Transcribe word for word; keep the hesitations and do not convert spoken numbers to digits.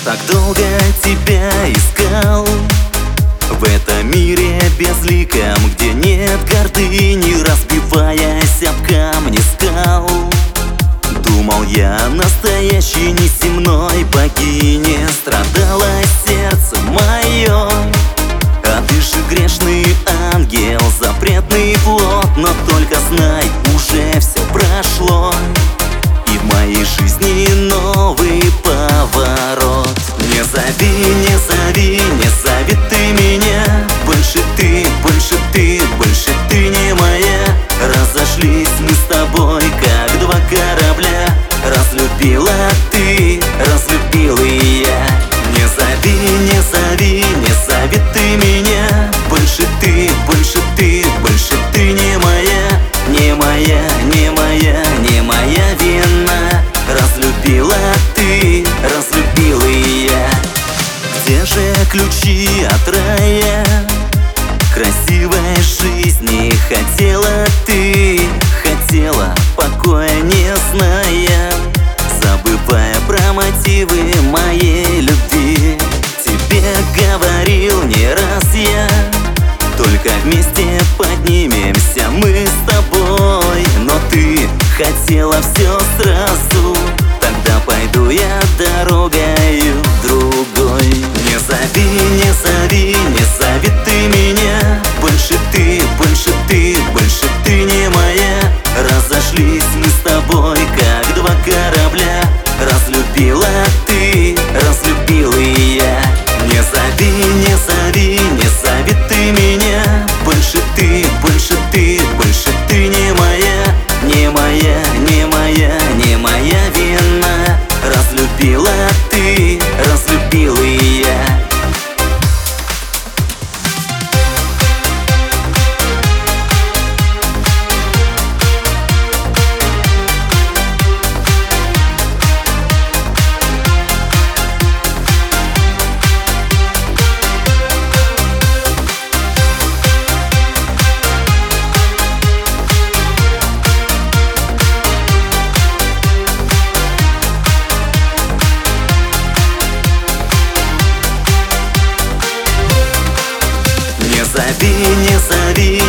так долго тебя искал в этом мире безликом, где нет гордыни, разбиваясь об камни скал. Думал я настоящей неземной богине, страдало сердце мое, а ты же грешный ангел, запретный плод. Но только знай, уже все прошло, и в моей жизни новый поворот. Не зови, не зови, не зови ты меня, больше ты, больше ты, больше ты не моя. Разошлись мы с тобой, как два корабля, разлюбила ты, разлюбил и я. Не зови, не зови, не зови ты меня, больше ты, больше ты, больше ты не моя. Не моя, не моя, не моя вина, разлюбила ты, разлюбил и я. Где же ключи от рая, красивой жизни хотела ты, хотела покоя не зная, забывая про мотивы моей любви. Тебе говорил не раз я, только вместе поднимемся мы с тобой. Но ты хотела все сразу, тогда пойду я дорогою другой. Не зови, не зови, не зови ты меня, больше ты, больше ты, больше ты не моя. Разошлись мы с тобой, как два корабля, разлюбила ты, разлюбил и я. Не зови, не зови, не зови ты меня, больше ты, больше ты, больше ты не моя. Не моя, не моя, не моя вина, разлюбила ты, разлюбил и я. Не зови, не зови,